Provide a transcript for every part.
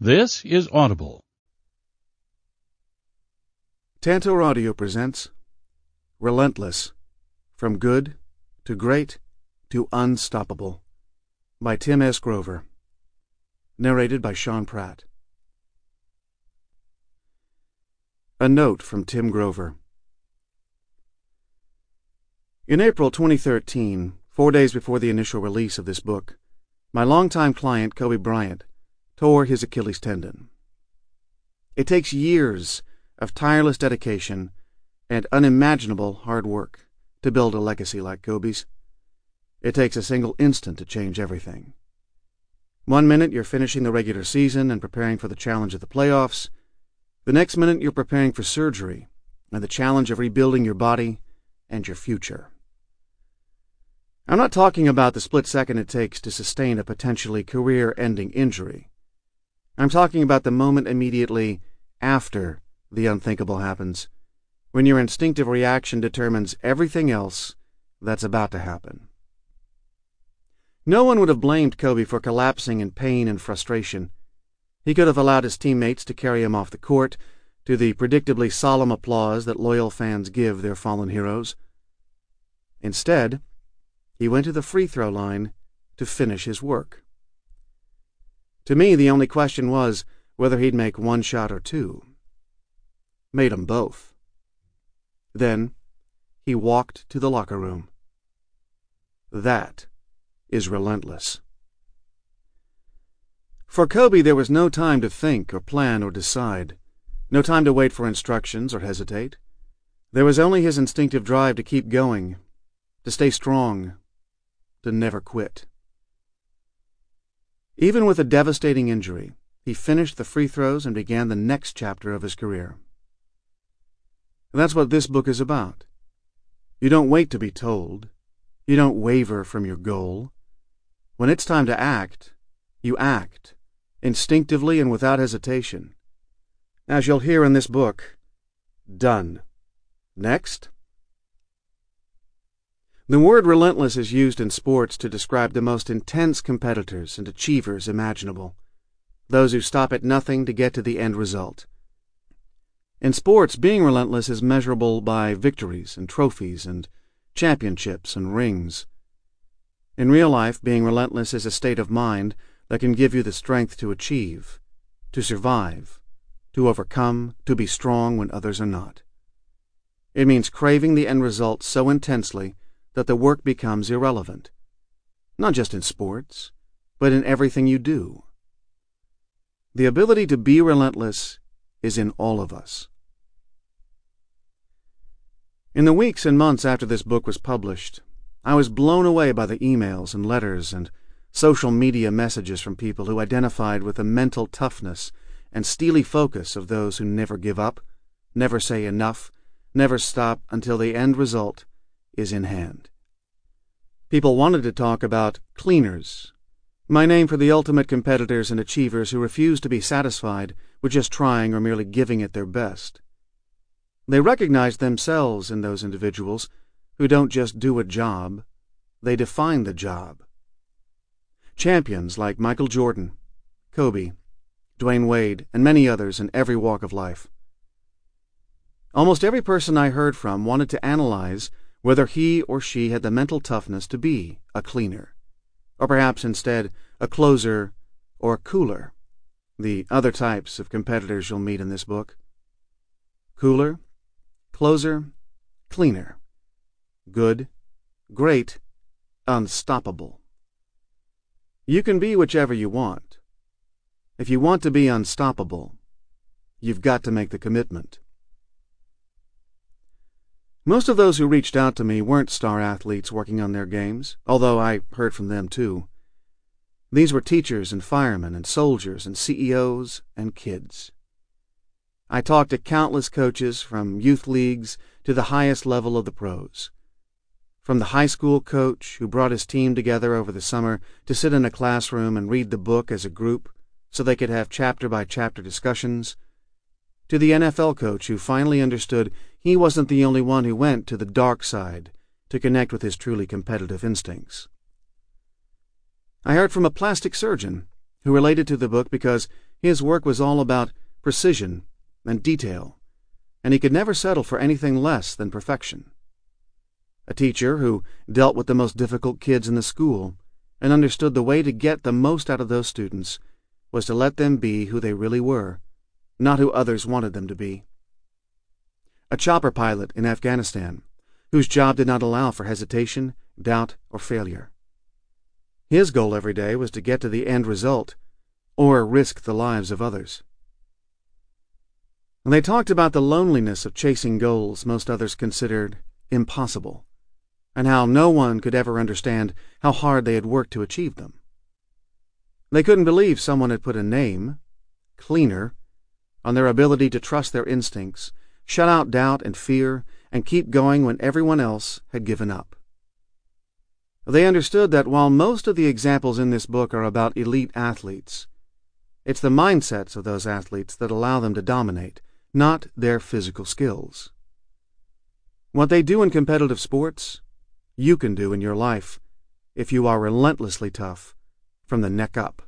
This is Audible. Tantor Audio presents Relentless, From Good to Great to Unstoppable by Tim S. Grover. Narrated by Sean Pratt. A note from Tim Grover. In April 2013, 4 days before the initial release of this book, my longtime client, Kobe Bryant, tore his Achilles tendon. It takes years of tireless dedication and unimaginable hard work to build a legacy like Kobe's. It takes a single instant to change everything. 1 minute you're finishing the regular season and preparing for the challenge of the playoffs. The next minute you're preparing for surgery and the challenge of rebuilding your body and your future. I'm not talking about the split second it takes to sustain a potentially career-ending injury. I'm talking about the moment immediately after the unthinkable happens, when your instinctive reaction determines everything else that's about to happen. No one would have blamed Kobe for collapsing in pain and frustration. He could have allowed his teammates to carry him off the court, to the predictably solemn applause that loyal fans give their fallen heroes. Instead, he went to the free throw line to finish his work. To me, the only question was whether he'd make one shot or two. Made 'em both. Then he walked to the locker room. That is relentless. For Kobe, there was no time to think or plan or decide, no time to wait for instructions or hesitate. There was only his instinctive drive to keep going, to stay strong, to never quit. Even with a devastating injury, he finished the free throws and began the next chapter of his career. And that's what this book is about. You don't wait to be told. You don't waver from your goal. When it's time to act, you act, instinctively and without hesitation. As you'll hear in this book, done. Next. The word relentless is used in sports to describe the most intense competitors and achievers imaginable, those who stop at nothing to get to the end result. In sports, being relentless is measurable by victories and trophies and championships and rings. In real life, being relentless is a state of mind that can give you the strength to achieve, to survive, to overcome, to be strong when others are not. It means craving the end result so intensely that the work becomes irrelevant, not just in sports, but in everything you do. The ability to be relentless is in all of us. In the weeks and months after this book was published, I was blown away by the emails and letters and social media messages from people who identified with the mental toughness and steely focus of those who never give up, never say enough, never stop until the end result is in hand. People wanted to talk about cleaners, my name for the ultimate competitors and achievers who refuse to be satisfied with just trying or merely giving it their best. They recognized themselves in those individuals who don't just do a job, they define the job. Champions like Michael Jordan, Kobe, Dwayne Wade, and many others in every walk of life. Almost every person I heard from wanted to analyze whether he or she had the mental toughness to be a cleaner, or perhaps instead a closer or a cooler, the other types of competitors you'll meet in this book. Cooler, closer, cleaner, good, great, unstoppable. You can be whichever you want. If you want to be unstoppable, you've got to make the commitment. Most of those who reached out to me weren't star athletes working on their games, although I heard from them too. These were teachers and firemen and soldiers and CEOs and kids. I talked to countless coaches from youth leagues to the highest level of the pros. From the high school coach who brought his team together over the summer to sit in a classroom and read the book as a group so they could have chapter-by-chapter discussions, to the NFL coach who finally understood he wasn't the only one who went to the dark side to connect with his truly competitive instincts. I heard from a plastic surgeon who related to the book because his work was all about precision and detail, and he could never settle for anything less than perfection. A teacher who dealt with the most difficult kids in the school and understood the way to get the most out of those students was to let them be who they really were, not who others wanted them to be. A chopper pilot in Afghanistan, whose job did not allow for hesitation, doubt, or failure. His goal every day was to get to the end result, or risk the lives of others. And they talked about the loneliness of chasing goals most others considered impossible, and how no one could ever understand how hard they had worked to achieve them. They couldn't believe someone had put a name, Cleaner, on their ability to trust their instincts, shut out doubt and fear, and keep going when everyone else had given up. They understood that while most of the examples in this book are about elite athletes, it's the mindsets of those athletes that allow them to dominate, not their physical skills. What they do in competitive sports, you can do in your life if you are relentlessly tough from the neck up.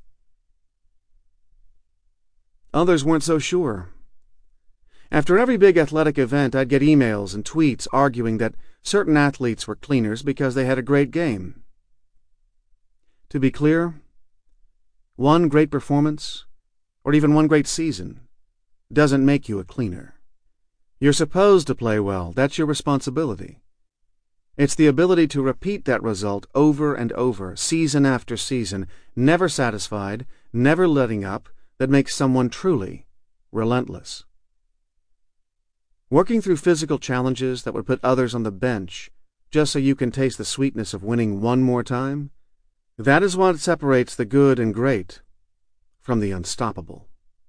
Others weren't so sure. After every big athletic event, I'd get emails and tweets arguing that certain athletes were cleaners because they had a great game. To be clear, one great performance, or even one great season, doesn't make you a cleaner. You're supposed to play well. That's your responsibility. It's the ability to repeat that result over and over, season after season, never satisfied, never letting up, that makes someone truly relentless. Working through physical challenges that would put others on the bench just so you can taste the sweetness of winning one more time, that is what separates the good and great from the unstoppable.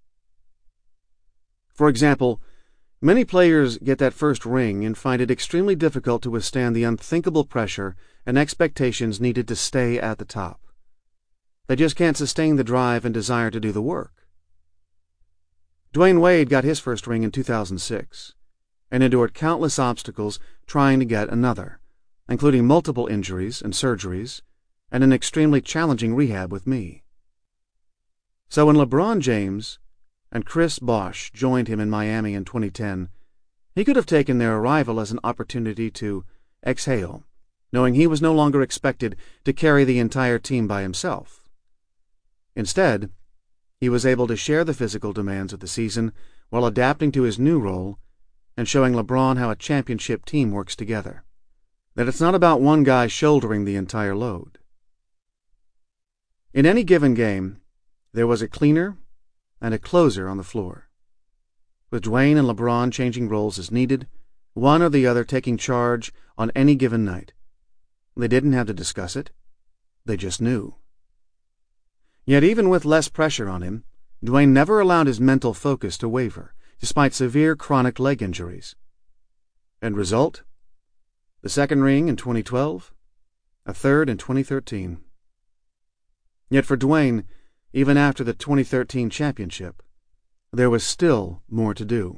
For example, many players get that first ring and find it extremely difficult to withstand the unthinkable pressure and expectations needed to stay at the top. They just can't sustain the drive and desire to do the work. Dwayne Wade got his first ring in 2006 and endured countless obstacles trying to get another, including multiple injuries and surgeries and an extremely challenging rehab with me. So when LeBron James and Chris Bosh joined him in Miami in 2010, he could have taken their arrival as an opportunity to exhale, knowing he was no longer expected to carry the entire team by himself. Instead, he was able to share the physical demands of the season while adapting to his new role and showing LeBron how a championship team works together, that it's not about one guy shouldering the entire load. In any given game, there was a cleaner and a closer on the floor, with Dwayne and LeBron changing roles as needed, one or the other taking charge on any given night. They didn't have to discuss it. They just knew. Yet even with less pressure on him, Dwayne never allowed his mental focus to waver, despite severe chronic leg injuries. End result? The second ring in 2012, a third in 2013. Yet for Dwayne, even after the 2013 championship, there was still more to do.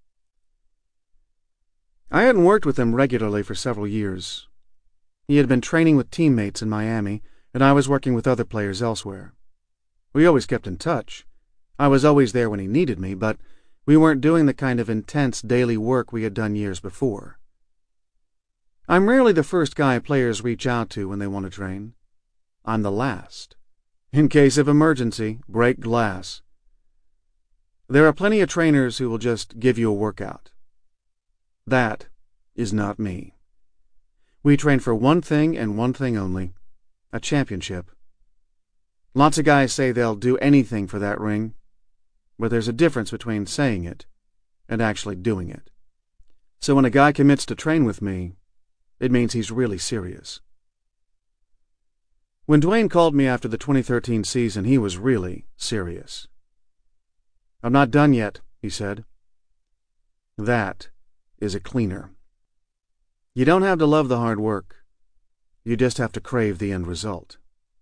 I hadn't worked with him regularly for several years. He had been training with teammates in Miami, and I was working with other players elsewhere. We always kept in touch. I was always there when he needed me, but we weren't doing the kind of intense daily work we had done years before. I'm rarely the first guy players reach out to when they want to train. I'm the last. In case of emergency, break glass. There are plenty of trainers who will just give you a workout. That is not me. We train for one thing and one thing only, a championship. Lots of guys say they'll do anything for that ring, but there's a difference between saying it and actually doing it. So when a guy commits to train with me, it means he's really serious. When Dwayne called me after the 2013 season, he was really serious. "I'm not done yet," he said. That is a cleaner. You don't have to love the hard work. You just have to crave the end result.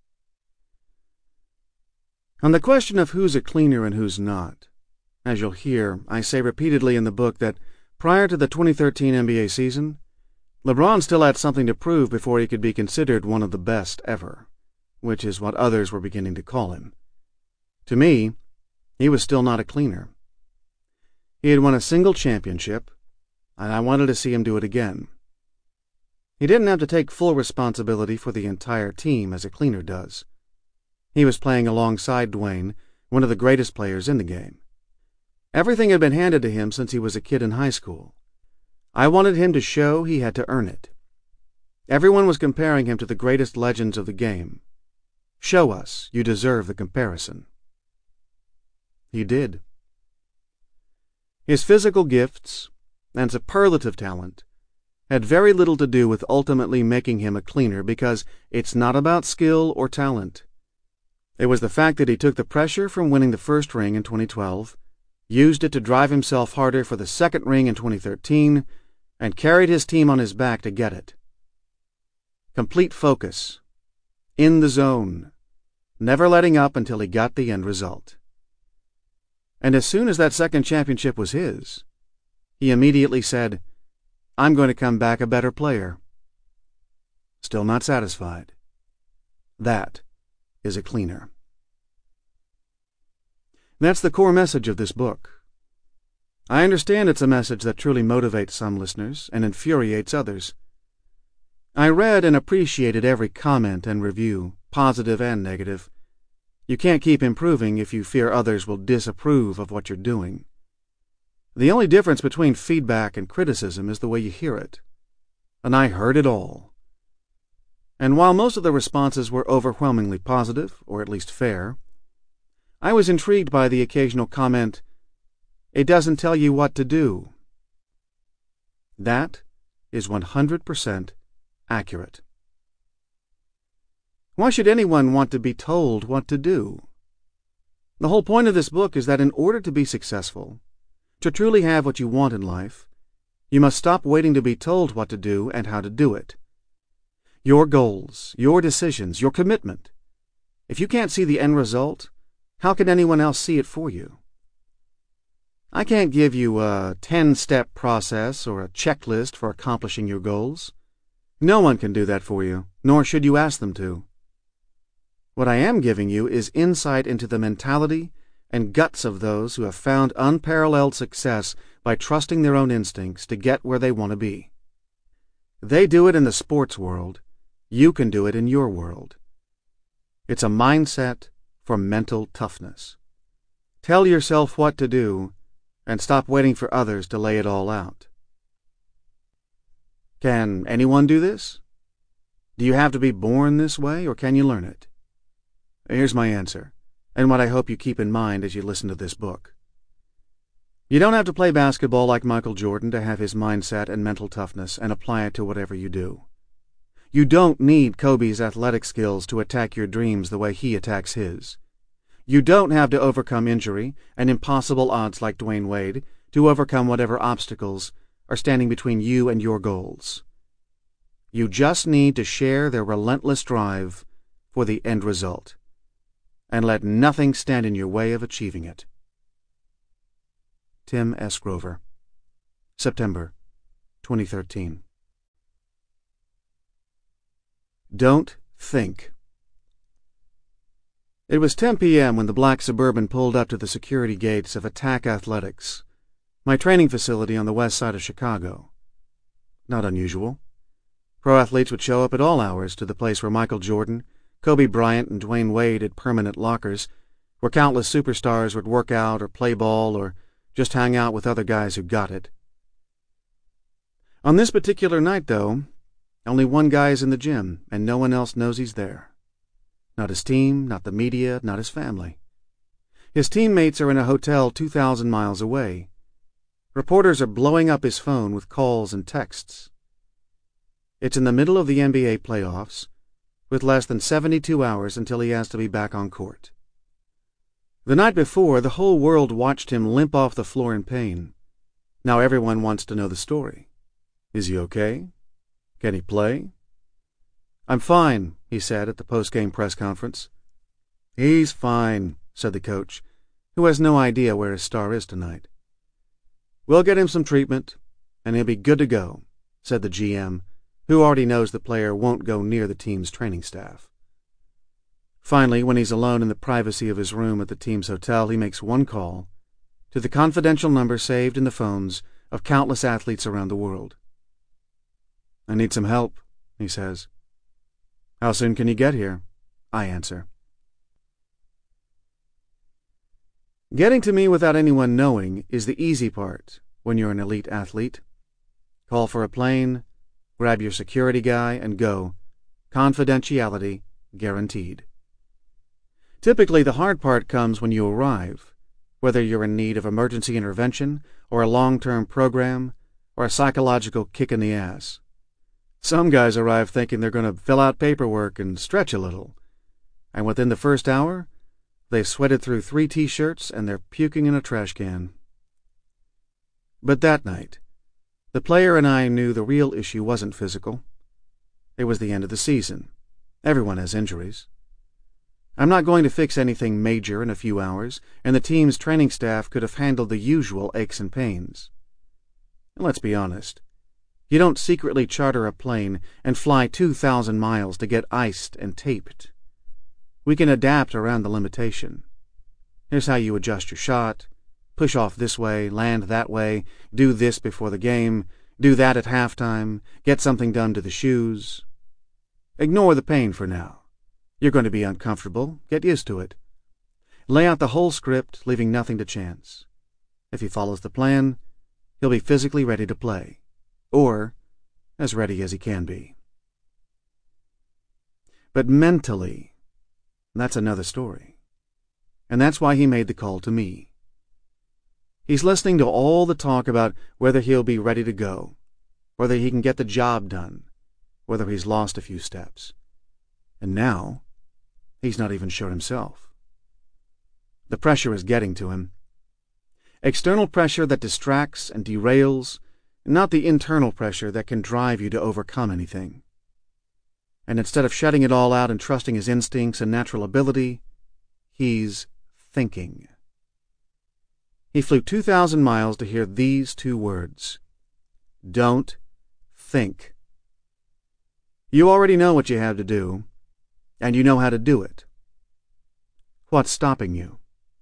On the question of who's a cleaner and who's not, as you'll hear, I say repeatedly in the book that prior to the 2013 NBA season, LeBron still had something to prove before he could be considered one of the best ever, which is what others were beginning to call him. To me, he was still not a cleaner. He had won a single championship, and I wanted to see him do it again. He didn't have to take full responsibility for the entire team as a cleaner does. He was playing alongside Dwayne, one of the greatest players in the game. Everything had been handed to him since he was a kid in high school. I wanted him to show he had to earn it. Everyone was comparing him to the greatest legends of the game. Show us you deserve the comparison. He did. His physical gifts and superlative talent had very little to do with ultimately making him a cleaner, because it's not about skill or talent. It was the fact that he took the pressure from winning the first ring in 2012, used it to drive himself harder for the second ring in 2013, and carried his team on his back to get it. Complete focus, in the zone, never letting up until he got the end result. And as soon as that second championship was his, he immediately said, "I'm going to come back a better player." Still not satisfied. That is a cleaner. That's the core message of this book. I understand it's a message that truly motivates some listeners and infuriates others. I read and appreciated every comment and review, positive and negative. You can't keep improving if you fear others will disapprove of what you're doing. The only difference between feedback and criticism is the way you hear it. And I heard it all. And while most of the responses were overwhelmingly positive, or at least fair, I was intrigued by the occasional comment, "It doesn't tell you what to do." That is 100% accurate. Why should anyone want to be told what to do? The whole point of this book is that in order to be successful, to truly have what you want in life, you must stop waiting to be told what to do and how to do it. Your goals, your decisions, your commitment. If you can't see the end result, how can anyone else see it for you? I can't give you a 10-step process or a checklist for accomplishing your goals. No one can do that for you, nor should you ask them to. What I am giving you is insight into the mentality and guts of those who have found unparalleled success by trusting their own instincts to get where they want to be. They do it in the sports world. You can do it in your world. It's a mindset for mental toughness. Tell yourself what to do and stop waiting for others to lay it all out. Can anyone do this? Do you have to be born this way, or can you learn it? Here's my answer, and what I hope you keep in mind as you listen to this book. You don't have to play basketball like Michael Jordan to have his mindset and mental toughness and apply it to whatever you do. You don't need Kobe's athletic skills to attack your dreams the way he attacks his. You don't have to overcome injury and impossible odds like Dwayne Wade to overcome whatever obstacles are standing between you and your goals. You just need to share their relentless drive for the end result, and let nothing stand in your way of achieving it. Tim S. Grover, September 2013. Don't think. It was 10 p.m. when the black Suburban pulled up to the security gates of Attack Athletics, my training facility on the west side of Chicago. Not unusual. Pro athletes would show up at all hours to the place where Michael Jordan, Kobe Bryant, and Dwayne Wade had permanent lockers, where countless superstars would work out or play ball or just hang out with other guys who got it. On this particular night, though, only one guy is in the gym, and no one else knows he's there. Not his team, not the media, not his family. His teammates are in a hotel 2,000 miles away. Reporters are blowing up his phone with calls and texts. It's in the middle of the NBA playoffs, with less than 72 hours until he has to be back on court. The night before, the whole world watched him limp off the floor in pain. Now everyone wants to know the story. Is he okay? Can he play? "I'm fine," he said at the post-game press conference. "He's fine," said the coach, who has no idea where his star is tonight. "We'll get him some treatment, and he'll be good to go," said the GM, who already knows the player won't go near the team's training staff. Finally, when he's alone in the privacy of his room at the team's hotel, he makes one call to the confidential number saved in the phones of countless athletes around the world. "I need some help," he says. "How soon can you get here?" I answer. Getting to me without anyone knowing is the easy part when you're an elite athlete. Call for a plane, grab your security guy, and go. Confidentiality guaranteed. Typically, the hard part comes when you arrive, whether you're in need of emergency intervention or a long-term program or a psychological kick in the ass. Some guys arrive thinking they're going to fill out paperwork and stretch a little, and within the first hour, they've sweated through 3 T-shirts and they're puking in a trash can. But that night, the player and I knew the real issue wasn't physical. It was the end of the season. Everyone has injuries. I'm not going to fix anything major in a few hours, and the team's training staff could have handled the usual aches and pains. And let's be honest. You don't secretly charter a plane and fly 2,000 miles to get iced and taped. We can adapt around the limitation. Here's how you adjust your shot. Push off this way, land that way, do this before the game, do that at halftime, get something done to the shoes. Ignore the pain for now. You're going to be uncomfortable. Get used to it. Lay out the whole script, leaving nothing to chance. If he follows the plan, he'll be physically ready to play. Or as ready as he can be. But mentally, that's another story. And that's why he made the call to me. He's listening to all the talk about whether he'll be ready to go, whether he can get the job done, whether he's lost a few steps. And now, he's not even sure himself. The pressure is getting to him. External pressure that distracts and derails, not the internal pressure that can drive you to overcome anything. And instead of shutting it all out and trusting his instincts and natural ability, he's thinking. He flew 2,000 miles to hear these 2 words. Don't think. You already know what you have to do, and you know how to do it. What's stopping you?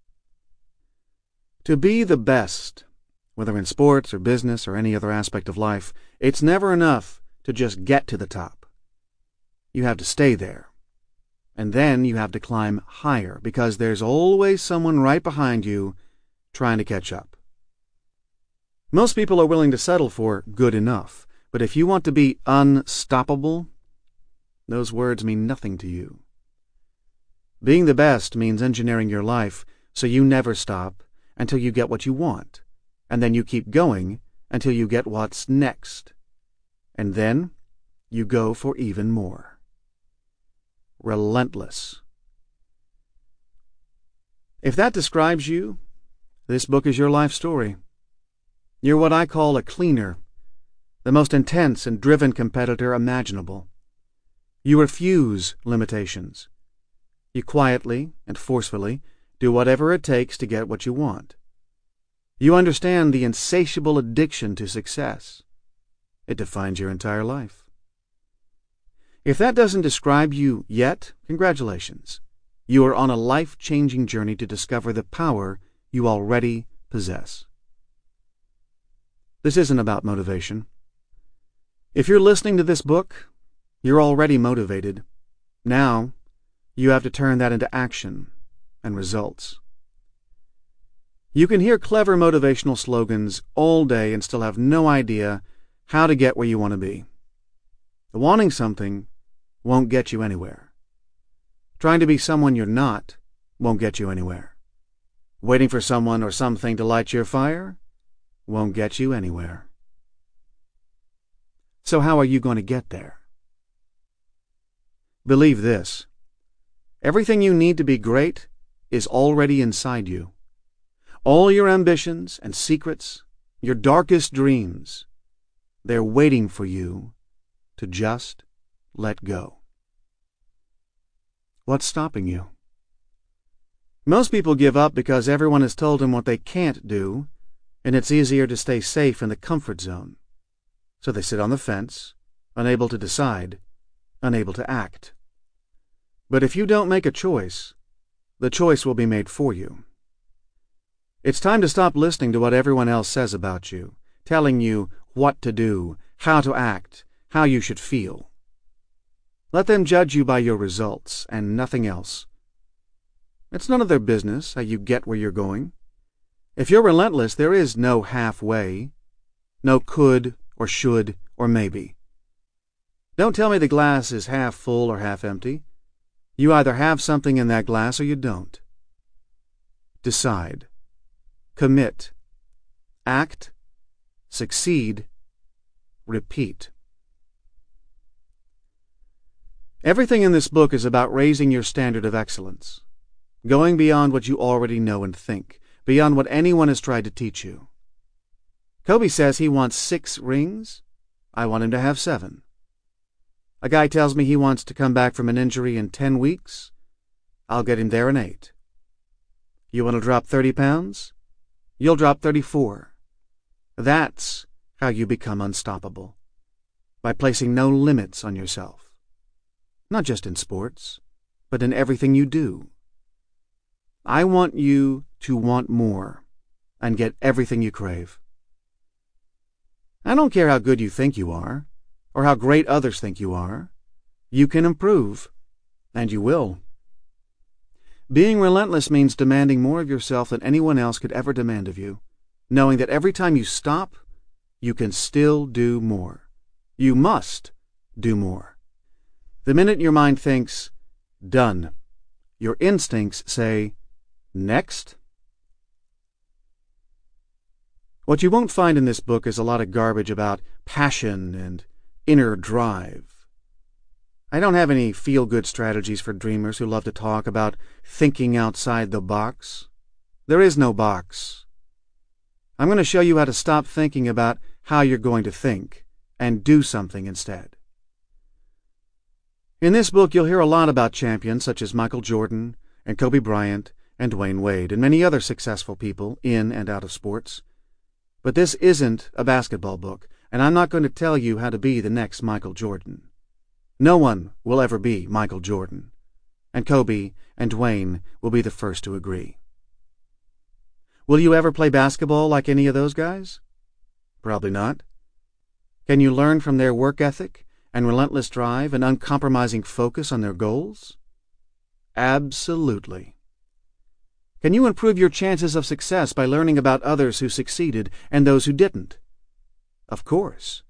To be the best, whether in sports or business or any other aspect of life, it's never enough to just get to the top. You have to stay there. And then you have to climb higher, because there's always someone right behind you trying to catch up. Most people are willing to settle for good enough, but if you want to be unstoppable, those words mean nothing to you. Being the best means engineering your life so you never stop until you get what you want, and then you keep going until you get what's next. And then you go for even more. Relentless. If that describes you, this book is your life story. You're what I call a cleaner, the most intense and driven competitor imaginable. You refuse limitations. You quietly and forcefully do whatever it takes to get what you want. You understand the insatiable addiction to success. It defines your entire life. If that doesn't describe you yet, congratulations. You are on a life-changing journey to discover the power you already possess. This isn't about motivation. If you're listening to this book, you're already motivated. Now, you have to turn that into action and results. You can hear clever motivational slogans all day and still have no idea how to get where you want to be. Wanting something won't get you anywhere. Trying to be someone you're not won't get you anywhere. Waiting for someone or something to light your fire won't get you anywhere. So how are you going to get there? Believe this. Everything you need to be great is already inside you. All your ambitions and secrets, your darkest dreams, they're waiting for you to just let go. What's stopping you? Most people give up because everyone has told them what they can't do, and it's easier to stay safe in the comfort zone. So they sit on the fence, unable to decide, unable to act. But if you don't make a choice, the choice will be made for you. It's time to stop listening to what everyone else says about you, telling you what to do, how to act, how you should feel. Let them judge you by your results and nothing else. It's none of their business how you get where you're going. If you're relentless, there is no halfway, no could or should or maybe. Don't tell me the glass is half full or half empty. You either have something in that glass or you don't. Decide. Commit. Act. Succeed. Repeat. Everything in this book is about raising your standard of excellence, going beyond what you already know and think, beyond what anyone has tried to teach you. Kobe says he wants 6 rings. I want him to have 7. A guy tells me he wants to come back from an injury in 10 weeks. I'll get him there in 8. You want to drop 30 pounds? You'll drop 34. That's how you become unstoppable, by placing no limits on yourself. Not just in sports, but in everything you do. I want you to want more and get everything you crave. I don't care how good you think you are, or how great others think you are. You can improve, and you will. Being relentless means demanding more of yourself than anyone else could ever demand of you, knowing that every time you stop, you can still do more. You must do more. The minute your mind thinks, done, your instincts say, next. What you won't find in this book is a lot of garbage about passion and inner drive. I don't have any feel-good strategies for dreamers who love to talk about thinking outside the box. There is no box. I'm going to show you how to stop thinking about how you're going to think and do something instead. In this book, you'll hear a lot about champions such as Michael Jordan and Kobe Bryant and Dwayne Wade and many other successful people in and out of sports. But this isn't a basketball book, and I'm not going to tell you how to be the next Michael Jordan. No one will ever be Michael Jordan, and Kobe and Dwayne will be the first to agree. Will you ever play basketball like any of those guys? Probably not. Can you learn from their work ethic and relentless drive and uncompromising focus on their goals? Absolutely. Can you improve your chances of success by learning about others who succeeded and those who didn't? Of course.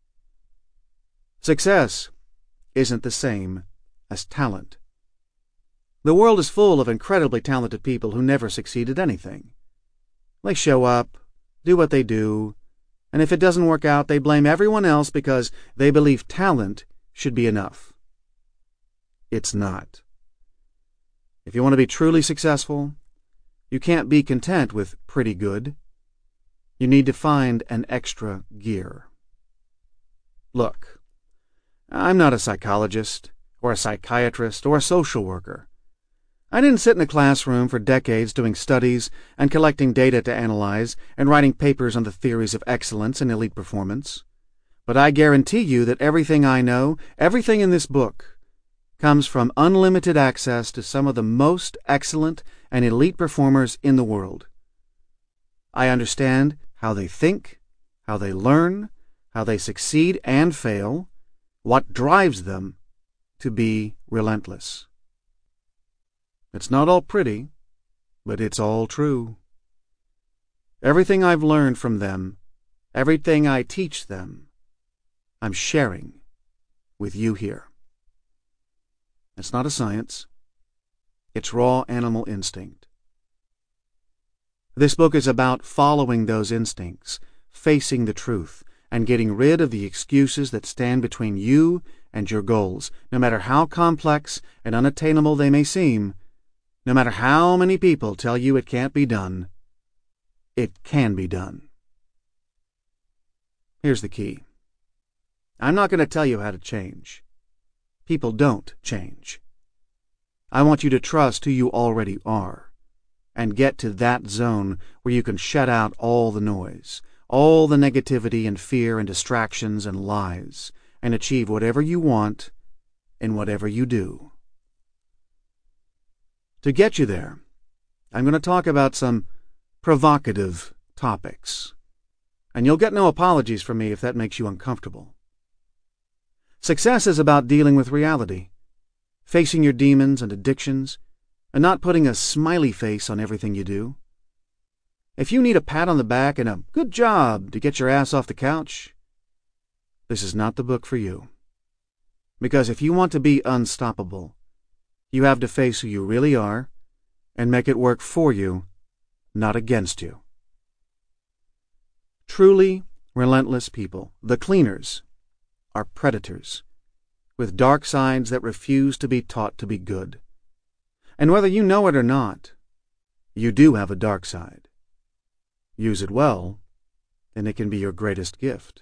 Success isn't the same as talent. The world is full of incredibly talented people who never succeed at anything. They show up, do what they do, and if it doesn't work out, they blame everyone else because they believe talent should be enough. It's not. If you want to be truly successful, you can't be content with pretty good. You need to find an extra gear. Look, I'm not a psychologist, or a psychiatrist, or a social worker. I didn't sit in a classroom for decades doing studies and collecting data to analyze and writing papers on the theories of excellence and elite performance. But I guarantee you that everything I know, everything in this book, comes from unlimited access to some of the most excellent and elite performers in the world. I understand how they think, how they learn, how they succeed and fail, what drives them to be relentless. It's not all pretty, but it's all true. Everything I've learned from them, everything I teach them, I'm sharing with you here. It's not a science. It's raw animal instinct. This book is about following those instincts, facing the truth, and getting rid of the excuses that stand between you and your goals, no matter how complex and unattainable they may seem, no matter how many people tell you it can't be done. It can be done. Here's the key. I'm not going to tell you how to change. People don't change. I want you to trust who you already are and get to that zone where you can shut out all the noise, all the negativity and fear and distractions and lies, and achieve whatever you want in whatever you do. To get you there, I'm going to talk about some provocative topics, and you'll get no apologies from me if that makes you uncomfortable. Success is about dealing with reality, facing your demons and addictions, and not putting a smiley face on everything you do. If you need a pat on the back and a good job to get your ass off the couch, this is not the book for you. Because if you want to be unstoppable, you have to face who you really are and make it work for you, not against you. Truly relentless people, the cleaners, are predators, with dark sides that refuse to be taught to be good. And whether you know it or not, you do have a dark side. Use it well, and it can be your greatest gift.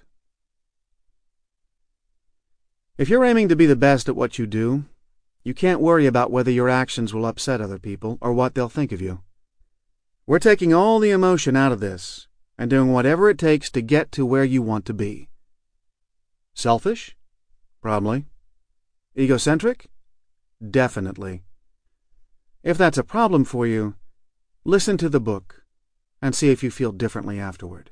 If you're aiming to be the best at what you do, you can't worry about whether your actions will upset other people or what they'll think of you. We're taking all the emotion out of this and doing whatever it takes to get to where you want to be. Selfish? Probably. Egocentric? Definitely. If that's a problem for you, listen to the book and see if you feel differently afterward.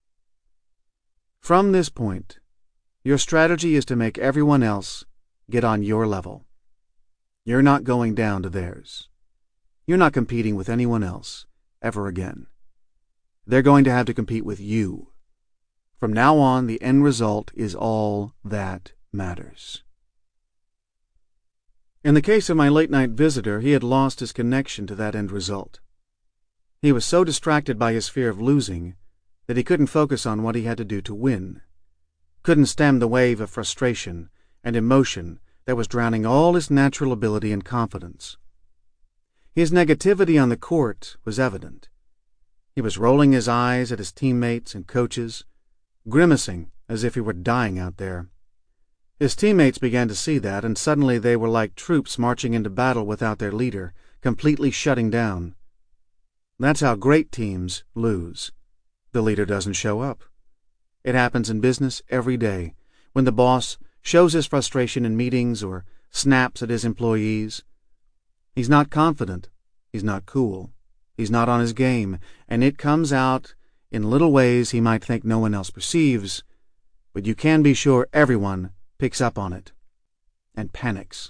From this point, your strategy is to make everyone else get on your level. You're not going down to theirs. You're not competing with anyone else ever again. They're going to have to compete with you. From now on, the end result is all that matters. In the case of my late-night visitor, he had lost his connection to that end result. He was so distracted by his fear of losing that he couldn't focus on what he had to do to win, couldn't stem the wave of frustration and emotion that was drowning all his natural ability and confidence. His negativity on the court was evident. He was rolling his eyes at his teammates and coaches, grimacing as if he were dying out there. His teammates began to see that, and suddenly they were like troops marching into battle without their leader, completely shutting down. That's how great teams lose. The leader doesn't show up. It happens in business every day, when the boss shows his frustration in meetings or snaps at his employees. He's not confident. He's not cool. He's not on his game, and it comes out in little ways he might think no one else perceives, but you can be sure everyone picks up on it and panics.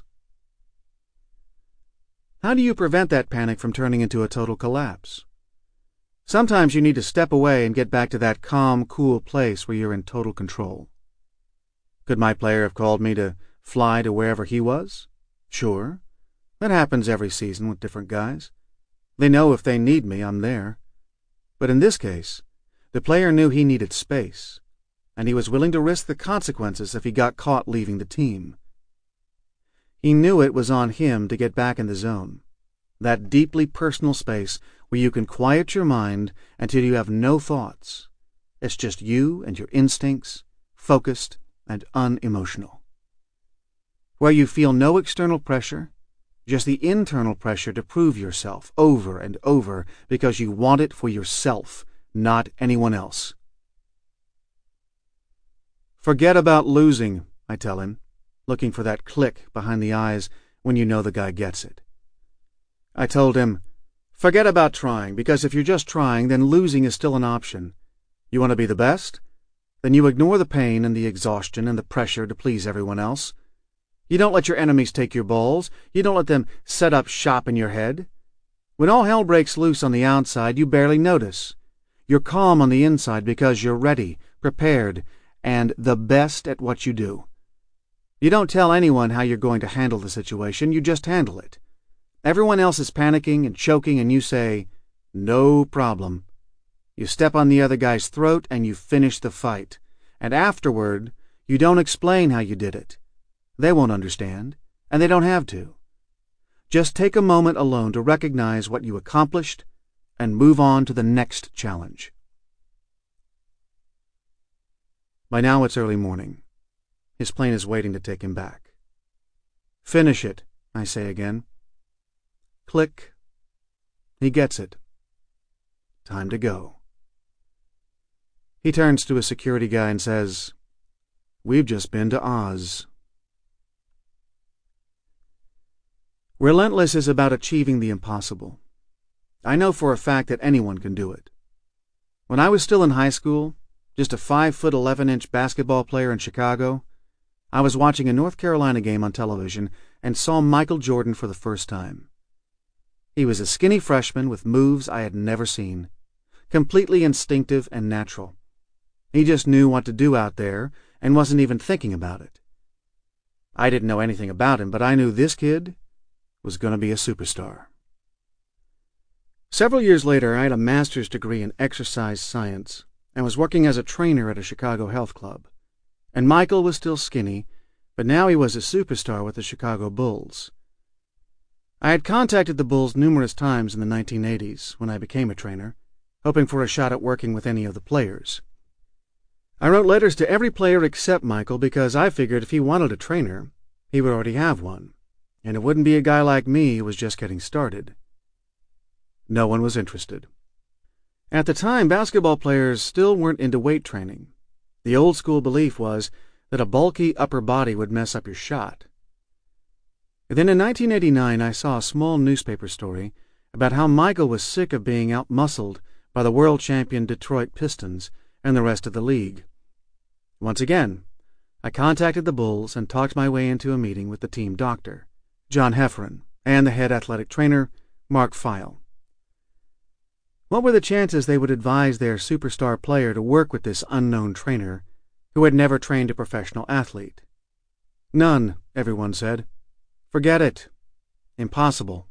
How do you prevent that panic from turning into a total collapse? Sometimes you need to step away and get back to that calm, cool place where you're in total control. Could my player have called me to fly to wherever he was? Sure. That happens every season with different guys. They know if they need me, I'm there. But in this case, the player knew he needed space, and he was willing to risk the consequences if he got caught leaving the team. He knew it was on him to get back in the zone, that deeply personal space where you can quiet your mind until you have no thoughts. It's just you and your instincts, focused and unemotional. Where you feel no external pressure, just the internal pressure to prove yourself over and over because you want it for yourself, not anyone else. Forget about losing, I tell him, looking for that click behind the eyes when you know the guy gets it. I told him, forget about trying, because if you're just trying, then losing is still an option. You want to be the best? Then you ignore the pain and the exhaustion and the pressure to please everyone else. You don't let your enemies take your balls. You don't let them set up shop in your head. When all hell breaks loose on the outside, you barely notice. You're calm on the inside because you're ready, prepared, and the best at what you do. You don't tell anyone how you're going to handle the situation, you just handle it. Everyone else is panicking and choking, and you say, no problem. You step on the other guy's throat and you finish the fight. And afterward, you don't explain how you did it. They won't understand, and they don't have to. Just take a moment alone to recognize what you accomplished and move on to the next challenge. By now it's early morning. His plane is waiting to take him back. Finish it, I say again. Click. He gets it. Time to go. He turns to a security guy and says, "We've just been to Oz." Relentless is about achieving the impossible. I know for a fact that anyone can do it. When I was still in high school, just a 5'11" basketball player in Chicago, I was watching a North Carolina game on television and saw Michael Jordan for the first time. He was a skinny freshman with moves I had never seen, completely instinctive and natural. He just knew what to do out there and wasn't even thinking about it. I didn't know anything about him, but I knew this kid was going to be a superstar. Several years later, I had a master's degree in exercise science and was working as a trainer at a Chicago health club. And Michael was still skinny, but now he was a superstar with the Chicago Bulls. I had contacted the Bulls numerous times in the 1980s when I became a trainer, hoping for a shot at working with any of the players. I wrote letters to every player except Michael because I figured if he wanted a trainer, he would already have one, and it wouldn't be a guy like me who was just getting started. No one was interested. At the time, basketball players still weren't into weight training. The old school belief was that a bulky upper body would mess up your shot. Then in 1989, I saw a small newspaper story about how Michael was sick of being out-muscled by the world champion Detroit Pistons and the rest of the league. Once again, I contacted the Bulls and talked my way into a meeting with the team doctor, John Hefferon, and the head athletic trainer, Mark Feil. What were the chances they would advise their superstar player to work with this unknown trainer who had never trained a professional athlete? None, everyone said. Forget it. Impossible.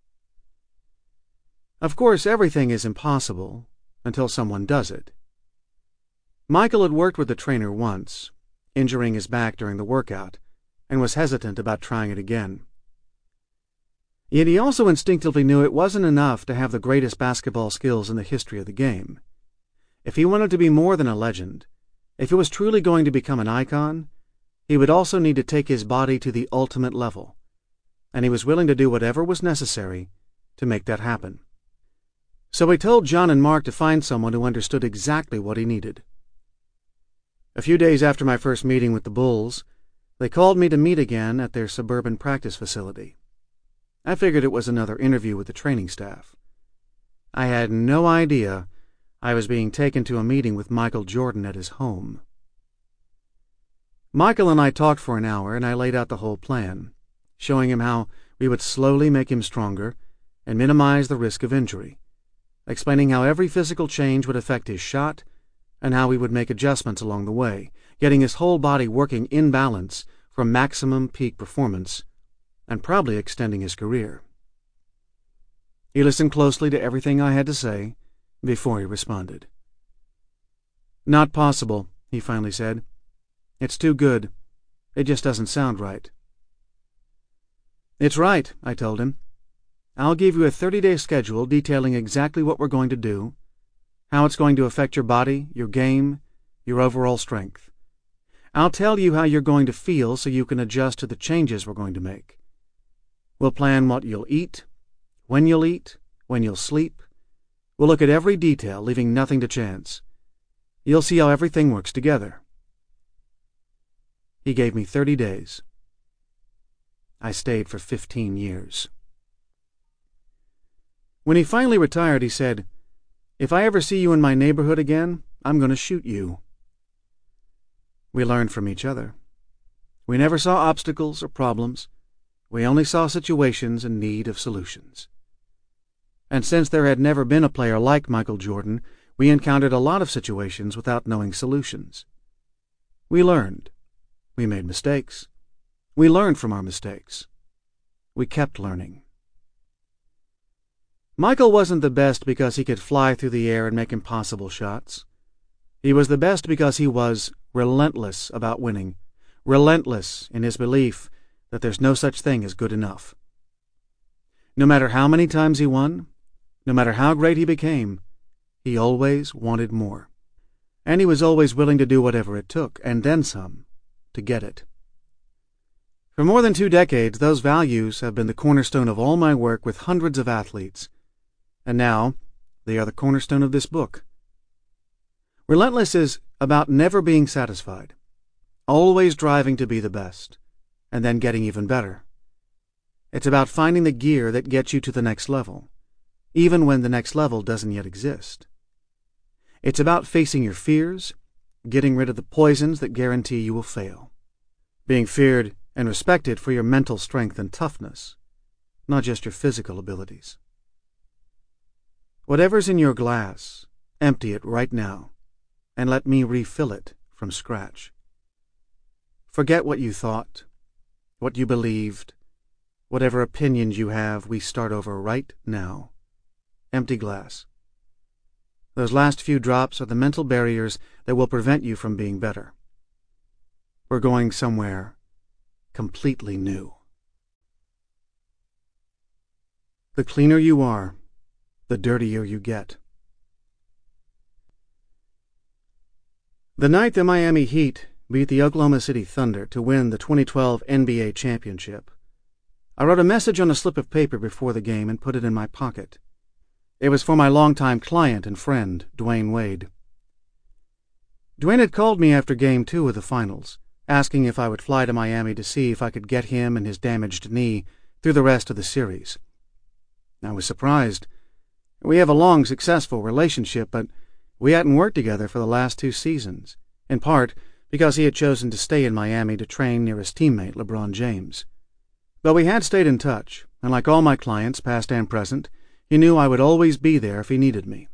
Of course, everything is impossible until someone does it. Michael had worked with the trainer once, injuring his back during the workout, and was hesitant about trying it again. Yet he also instinctively knew it wasn't enough to have the greatest basketball skills in the history of the game. If he wanted to be more than a legend, if he was truly going to become an icon, he would also need to take his body to the ultimate level, and he was willing to do whatever was necessary to make that happen. So he told John and Mark to find someone who understood exactly what he needed. A few days after my first meeting with the Bulls, they called me to meet again at their suburban practice facility. I figured it was another interview with the training staff. I had no idea I was being taken to a meeting with Michael Jordan at his home. Michael and I talked for an hour, and I laid out the whole plan, showing him how we would slowly make him stronger and minimize the risk of injury, explaining how every physical change would affect his shot and how we would make adjustments along the way, getting his whole body working in balance for maximum peak performance and probably extending his career. He listened closely to everything I had to say before he responded. "Not possible," he finally said. "It's too good. It just doesn't sound right." "It's right," I told him. "I'll give you a 30-day schedule detailing exactly what we're going to do, how it's going to affect your body, your game, your overall strength. I'll tell you how you're going to feel so you can adjust to the changes we're going to make. We'll plan what you'll eat, when you'll sleep. We'll look at every detail, leaving nothing to chance. You'll see how everything works together." He gave me 30 days. I stayed for 15 years. When he finally retired, he said, "If I ever see you in my neighborhood again, I'm going to shoot you." We learned from each other. We never saw obstacles or problems. We only saw situations in need of solutions. And since there had never been a player like Michael Jordan, we encountered a lot of situations without knowing solutions. We learned. We made mistakes. We learned from our mistakes. We kept learning. Michael wasn't the best because he could fly through the air and make impossible shots. He was the best because he was relentless about winning, relentless in his belief that there's no such thing as good enough. No matter how many times he won, no matter how great he became, he always wanted more. And he was always willing to do whatever it took, and then some, to get it. For more than 2 decades, those values have been the cornerstone of all my work with hundreds of athletes, and now they are the cornerstone of this book. Relentless is about never being satisfied, always driving to be the best, and then getting even better. It's about finding the gear that gets you to the next level, even when the next level doesn't yet exist. It's about facing your fears, getting rid of the poisons that guarantee you will fail, being feared and respected for your mental strength and toughness, not just your physical abilities. Whatever's in your glass, empty it right now, and let me refill it from scratch. Forget what you thought, what you believed, whatever opinions you have, we start over right now. Empty glass. Those last few drops are the mental barriers that will prevent you from being better. We're going somewhere completely new. The cleaner you are, the dirtier you get. The night the Miami Heat beat the Oklahoma City Thunder to win the 2012 NBA championship, I wrote a message on a slip of paper before the game and put it in my pocket. It was for my longtime client and friend, Dwayne Wade. Dwayne had called me after Game 2 of the finals, asking if I would fly to Miami to see if I could get him and his damaged knee through the rest of the series. I was surprised. We have a long, successful relationship, but we hadn't worked together for the last 2 seasons, in part because he had chosen to stay in Miami to train near his teammate, LeBron James. But we had stayed in touch, and like all my clients, past and present, he knew I would always be there if he needed me.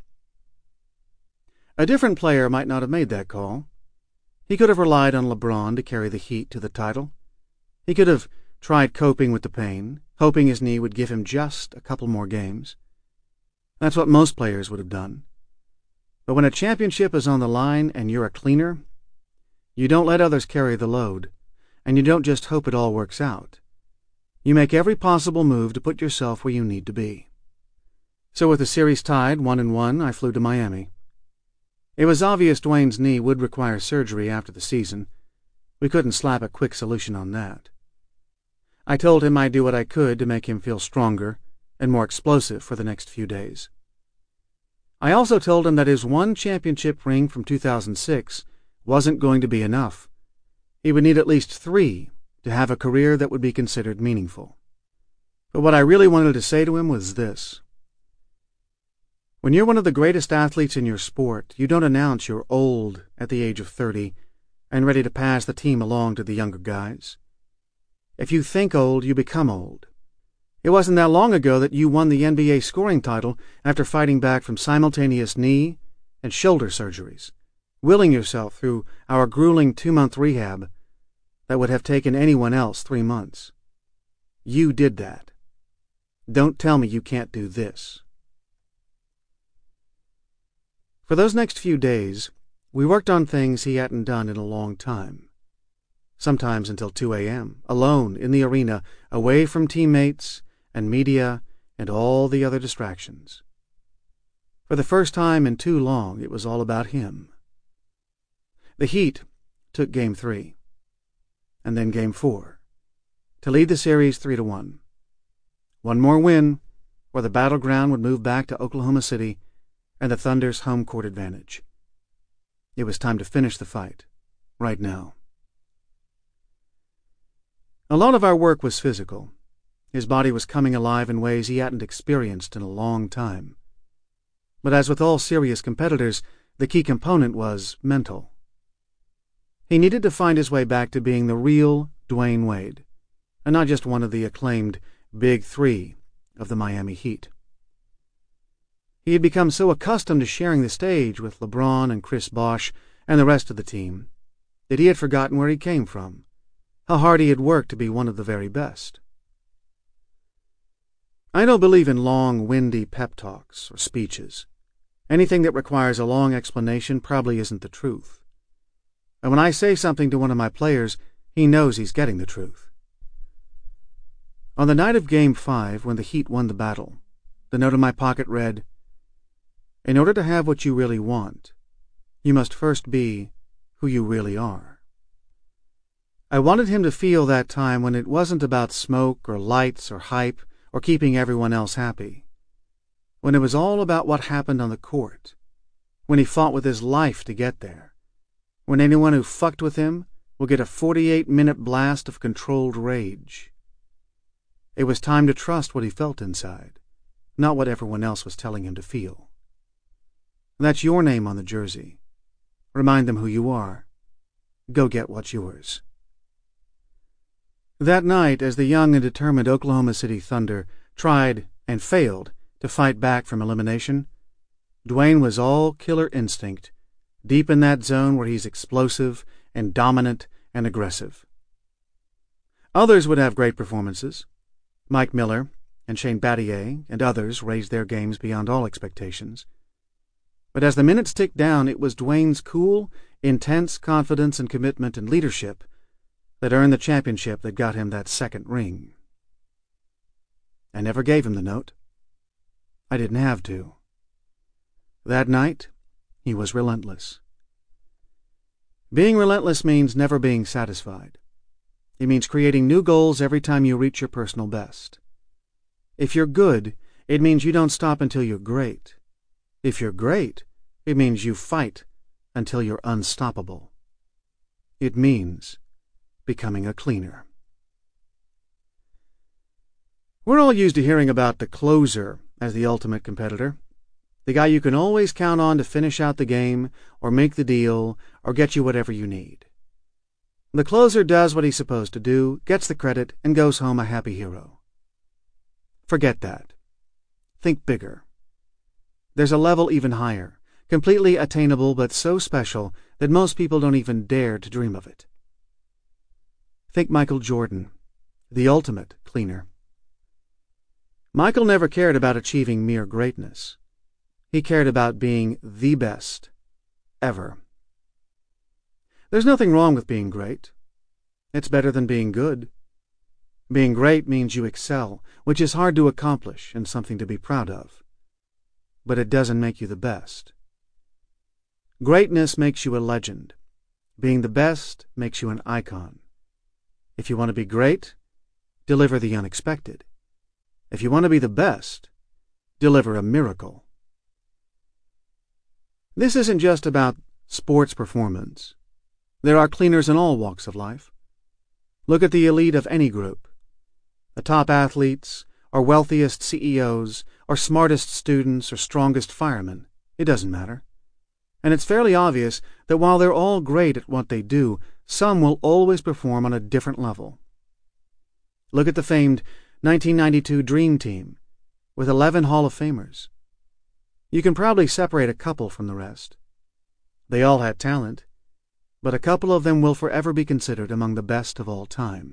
A different player might not have made that call. He could have relied on LeBron to carry the Heat to the title. He could have tried coping with the pain, hoping his knee would give him just a couple more games. That's what most players would have done. But when a championship is on the line and you're a cleaner, you don't let others carry the load, and you don't just hope it all works out. You make every possible move to put yourself where you need to be. So with the series tied 1-1, I flew to Miami. It was obvious Dwayne's knee would require surgery after the season. We couldn't slap a quick solution on that. I told him I'd do what I could to make him feel stronger and more explosive for the next few days. I also told him that his one championship ring from 2006 wasn't going to be enough. He would need at least 3 to have a career that would be considered meaningful. But what I really wanted to say to him was this. When you're one of the greatest athletes in your sport, you don't announce you're old at the age of 30 and ready to pass the team along to the younger guys. If you think old, you become old. It wasn't that long ago that you won the NBA scoring title after fighting back from simultaneous knee and shoulder surgeries, willing yourself through our grueling 2-month rehab that would have taken anyone else 3 months. You did that. Don't tell me you can't do this. For those next few days, we worked on things he hadn't done in a long time. Sometimes until 2 a.m., alone in the arena, away from teammates and media and all the other distractions. For the first time in too long, it was all about him. The Heat took Game 3, and then Game 4, to lead the series 3-1. One more win, or the battleground would move back to Oklahoma City and the Thunder's home court advantage. It was time to finish the fight, right now. A lot of our work was physical. His body was coming alive in ways he hadn't experienced in a long time. But as with all serious competitors, the key component was mental. He needed to find his way back to being the real Dwayne Wade, and not just one of the acclaimed Big Three of the Miami Heat. He had become so accustomed to sharing the stage with LeBron and Chris Bosh and the rest of the team that he had forgotten where he came from, how hard he had worked to be one of the very best. I don't believe in long, windy pep talks or speeches. Anything that requires a long explanation probably isn't the truth. And when I say something to one of my players, he knows he's getting the truth. On the night of Game 5, when the Heat won the battle, the note in my pocket read, "In order to have what you really want, you must first be who you really are." I wanted him to feel that time when it wasn't about smoke or lights or hype or keeping everyone else happy, when it was all about what happened on the court, when he fought with his life to get there, when anyone who fucked with him will get a 48-minute blast of controlled rage. It was time to trust what he felt inside, not what everyone else was telling him to feel. That's your name on the jersey. Remind them who you are. Go get what's yours. That night, as the young and determined Oklahoma City Thunder tried and failed to fight back from elimination, Dwayne was all killer instinct, deep in that zone where he's explosive and dominant and aggressive. Others would have great performances. Mike Miller and Shane Battier and others raised their games beyond all expectations. But as the minutes ticked down, it was Dwayne's cool, intense confidence and commitment and leadership that earned the championship that got him that second ring. I never gave him the note. I didn't have to. That night, he was relentless. Being relentless means never being satisfied. It means creating new goals every time you reach your personal best. If you're good, it means you don't stop until you're great. If you're great, it means you fight until you're unstoppable. It means becoming a cleaner. We're all used to hearing about the closer as the ultimate competitor, the guy you can always count on to finish out the game or make the deal or get you whatever you need. The closer does what he's supposed to do, gets the credit, and goes home a happy hero. Forget that. Think bigger. There's a level even higher, completely attainable but so special that most people don't even dare to dream of it. Think Michael Jordan, the ultimate cleaner. Michael never cared about achieving mere greatness. He cared about being the best, ever. There's nothing wrong with being great. It's better than being good. Being great means you excel, which is hard to accomplish and something to be proud of. But it doesn't make you the best. Greatness makes you a legend. Being the best makes you an icon. If you want to be great, deliver the unexpected. If you want to be the best, deliver a miracle. This isn't just about sports performance. There are cleaners in all walks of life. Look at the elite of any group. The top athletes, or wealthiest CEOs, or smartest students, or strongest firemen. It doesn't matter. And it's fairly obvious that while they're all great at what they do, some will always perform on a different level. Look at the famed 1992 Dream Team, with 11 Hall of Famers. You can probably separate a couple from the rest. They all had talent, but a couple of them will forever be considered among the best of all time.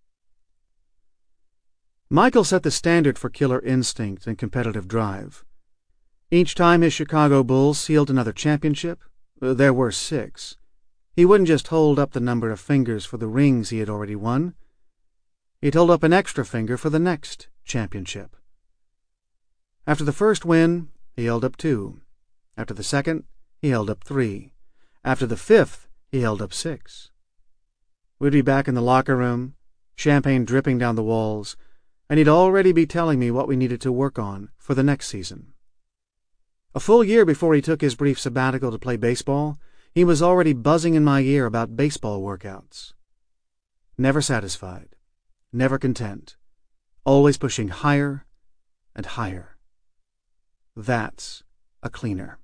Michael set the standard for killer instinct and competitive drive. Each time his Chicago Bulls sealed another championship, there were 6, he wouldn't just hold up the number of fingers for the rings he had already won. He'd hold up an extra finger for the next championship. After the first win, he held up 2. After the second, he held up 3. After the 5th, he held up 6. We'd be back in the locker room, champagne dripping down the walls, and he'd already be telling me what we needed to work on for the next season. A full year before he took his brief sabbatical to play baseball, he was already buzzing in my ear about baseball workouts. Never satisfied, never content, always pushing higher and higher. That's a cleaner.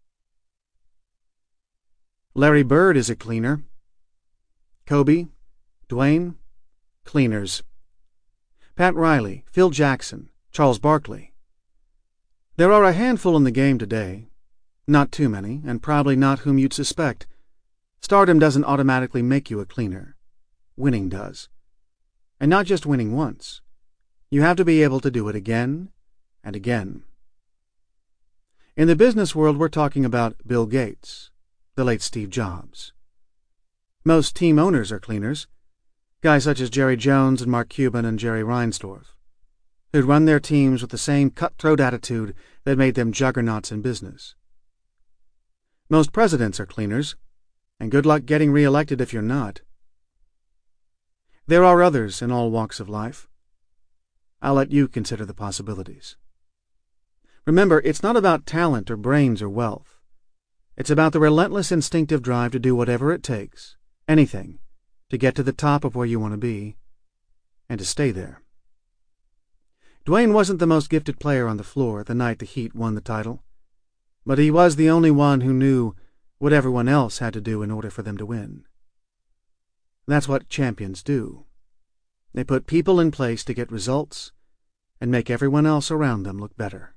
Larry Bird is a cleaner. Kobe, Dwayne, cleaners. Pat Riley, Phil Jackson, Charles Barkley. There are a handful in the game today. Not too many, and probably not whom you'd suspect. Stardom doesn't automatically make you a cleaner. Winning does. And not just winning once. You have to be able to do it again and again. In the business world, we're talking about Bill Gates, the late Steve Jobs. Most team owners are cleaners, guys such as Jerry Jones and Mark Cuban and Jerry Reinsdorf, who'd run their teams with the same cutthroat attitude that made them juggernauts in business. Most presidents are cleaners, and good luck getting re-elected if you're not. There are others in all walks of life. I'll let you consider the possibilities. Remember, it's not about talent or brains or wealth. It's about the relentless instinctive drive to do whatever it takes, anything, to get to the top of where you want to be, and to stay there. Dwayne wasn't the most gifted player on the floor the night the Heat won the title, but he was the only one who knew what everyone else had to do in order for them to win. That's what champions do. They put people in place to get results and make everyone else around them look better.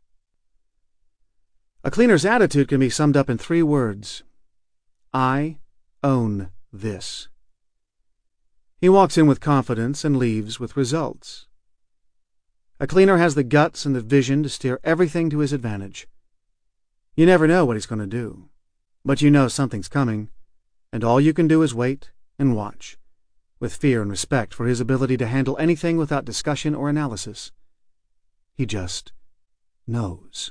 A cleaner's attitude can be summed up in 3 words. I own this. He walks in with confidence and leaves with results. A cleaner has the guts and the vision to steer everything to his advantage. You never know what he's going to do, but you know something's coming, and all you can do is wait and watch, with fear and respect for his ability to handle anything without discussion or analysis. He just knows.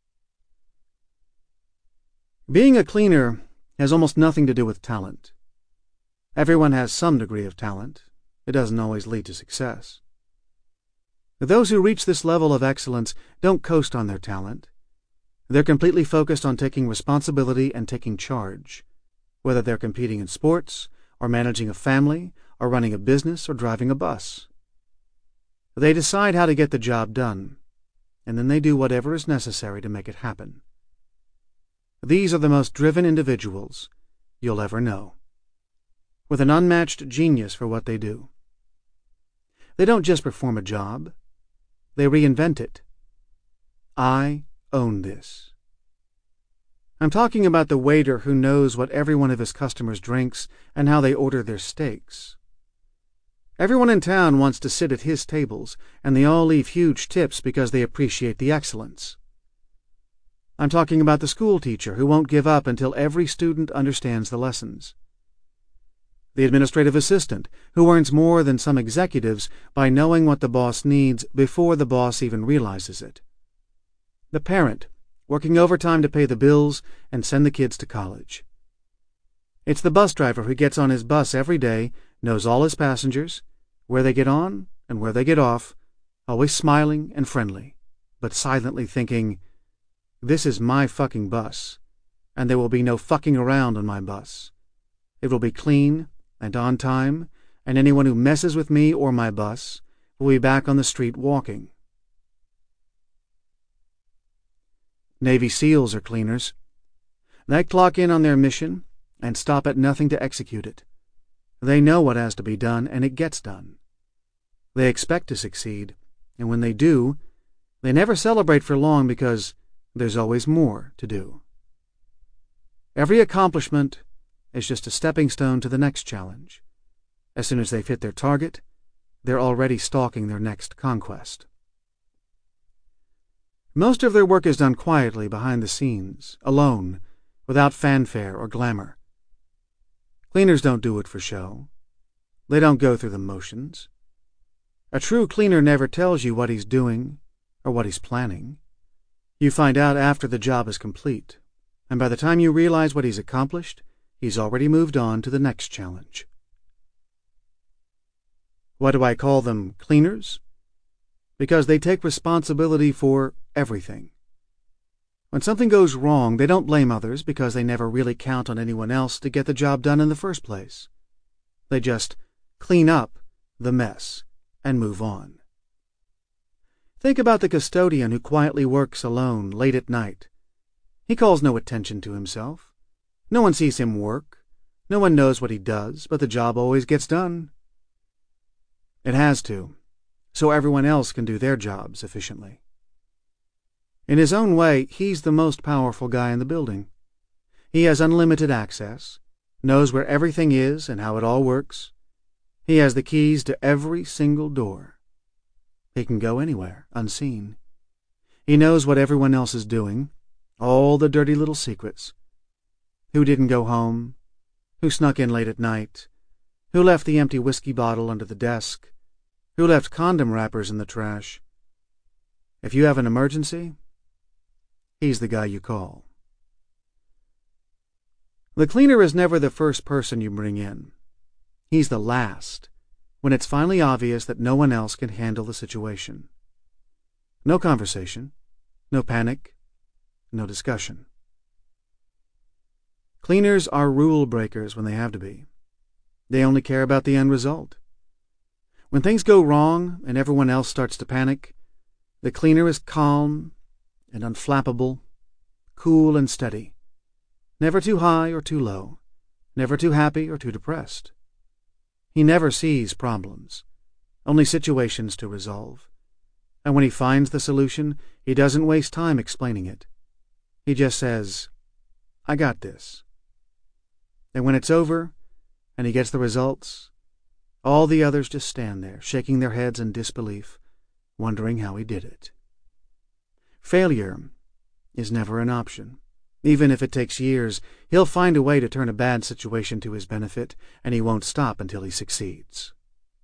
Being a cleaner has almost nothing to do with talent. Everyone has some degree of talent. It doesn't always lead to success. Those who reach this level of excellence don't coast on their talent. They're completely focused on taking responsibility and taking charge, whether they're competing in sports, or managing a family, or running a business, or driving a bus. They decide how to get the job done, and then they do whatever is necessary to make it happen. These are the most driven individuals you'll ever know, with an unmatched genius for what they do. They don't just perform a job, they reinvent it. I own this. I'm talking about the waiter who knows what every one of his customers drinks and how they order their steaks. Everyone in town wants to sit at his tables, and they all leave huge tips because they appreciate the excellence. I'm talking about the school teacher who won't give up until every student understands the lessons. The administrative assistant who earns more than some executives by knowing what the boss needs before the boss even realizes it. The parent working overtime to pay the bills and send the kids to college. It's the bus driver who gets on his bus every day, knows all his passengers, where they get on and where they get off, always smiling and friendly, but silently thinking, this is my fucking bus, and there will be no fucking around on my bus. It will be clean and on time, and anyone who messes with me or my bus will be back on the street walking. Navy SEALs are cleaners. They clock in on their mission and stop at nothing to execute it. They know what has to be done, and it gets done. They expect to succeed, and when they do, they never celebrate for long because there's always more to do. Every accomplishment is just a stepping stone to the next challenge. As soon as they've hit their target, they're already stalking their next conquest. Most of their work is done quietly behind the scenes, alone, without fanfare or glamour. Cleaners don't do it for show. They don't go through the motions. A true cleaner never tells you what he's doing or what he's planning. You find out after the job is complete, and by the time you realize what he's accomplished, he's already moved on to the next challenge. Why do I call them cleaners? Because they take responsibility for everything. When something goes wrong, they don't blame others because they never really count on anyone else to get the job done in the first place. They just clean up the mess and move on. Think about the custodian who quietly works alone late at night. He calls no attention to himself. No one sees him work. No one knows what he does, but the job always gets done. It has to, so everyone else can do their jobs efficiently. In his own way, he's the most powerful guy in the building. He has unlimited access, knows where everything is and how it all works. He has the keys to every single door. He can go anywhere, unseen. He knows what everyone else is doing, all the dirty little secrets. Who didn't go home? Who snuck in late at night? Who left the empty whiskey bottle under the desk? Who left condom wrappers in the trash? If you have an emergency, he's the guy you call. The cleaner is never the first person you bring in. He's the last, when it's finally obvious that no one else can handle the situation. No conversation, no panic, no discussion. Cleaners are rule breakers when they have to be. They only care about the end result. When things go wrong and everyone else starts to panic, The cleaner is calm and unflappable, cool and steady, never too high or too low, never too happy or too depressed. He never sees problems, only situations to resolve. And when he finds the solution, he doesn't waste time explaining it. He just says, "I got this." And when it's over, and he gets the results, all the others just stand there, shaking their heads in disbelief, wondering how he did it. Failure is never an option. Even if it takes years, he'll find a way to turn a bad situation to his benefit, and he won't stop until he succeeds.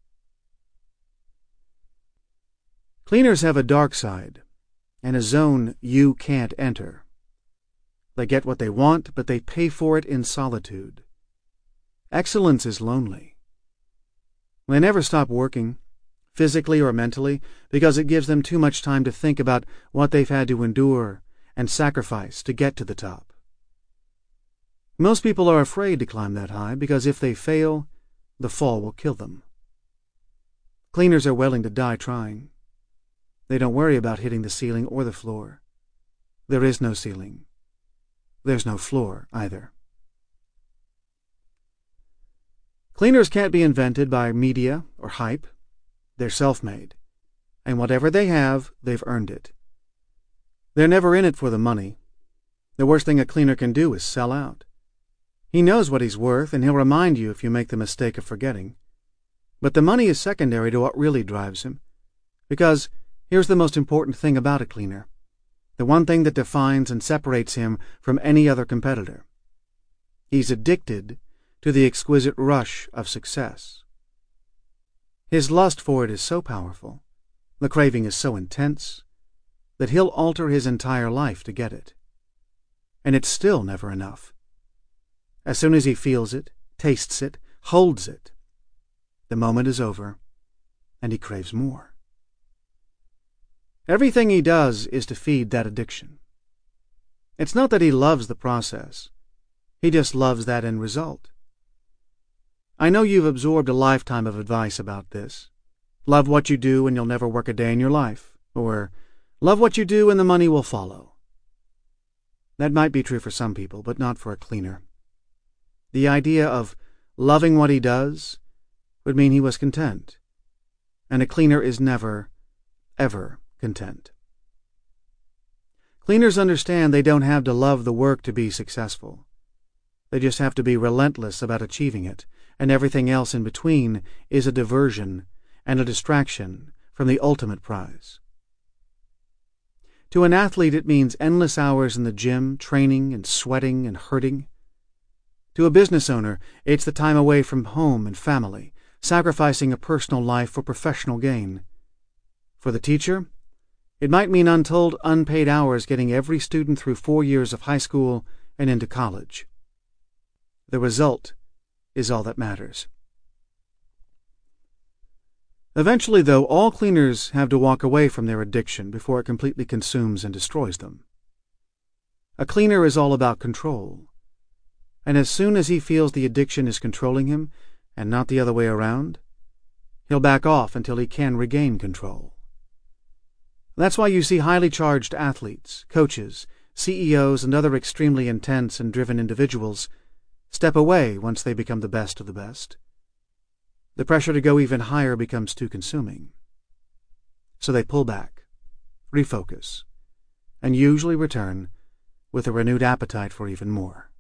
Cleaners have a dark side, and a zone you can't enter. They get what they want, but they pay for it in solitude. Excellence is lonely. They never stop working, physically or mentally, because it gives them too much time to think about what they've had to endure and sacrifice to get to the top. Most people are afraid to climb that high because if they fail, the fall will kill them. Cleaners are willing to die trying. They don't worry about hitting the ceiling or the floor. There is no ceiling. There's no floor either. Cleaners can't be invented by media or hype. They're self-made. And whatever they have, they've earned it. They're never in it for the money. The worst thing a cleaner can do is sell out. He knows what he's worth, and he'll remind you if you make the mistake of forgetting. But the money is secondary to what really drives him. Because here's the most important thing about a cleaner, the one thing that defines and separates him from any other competitor. He's addicted to the exquisite rush of success. His lust for it is so powerful, the craving is so intense, that he'll alter his entire life to get it. And it's still never enough. As soon as he feels it, tastes it, holds it, the moment is over, and he craves more. Everything he does is to feed that addiction. It's not that he loves the process. He just loves that end result. I know you've absorbed a lifetime of advice about this. Love what you do and you'll never work a day in your life. Or, love what you do and the money will follow. That might be true for some people, but not for a cleaner. The idea of loving what he does would mean he was content. And a cleaner is never, ever content. Cleaners understand they don't have to love the work to be successful. They just have to be relentless about achieving it, and everything else in between is a diversion and a distraction from the ultimate prize. To an athlete, it means endless hours in the gym, training and sweating and hurting. To a business owner, it's the time away from home and family, sacrificing a personal life for professional gain. For the teacher, it might mean untold unpaid hours getting every student through 4 years of high school and into college. The result is all that matters. Eventually, though, all cleaners have to walk away from their addiction before it completely consumes and destroys them. A cleaner is all about control, and as soon as he feels the addiction is controlling him, and not the other way around, he'll back off until he can regain control. That's why you see highly charged athletes, coaches, CEOs, and other extremely intense and driven individuals step away once they become the best of the best. The pressure to go even higher becomes too consuming. So they pull back, refocus, and usually return with a renewed appetite for even more.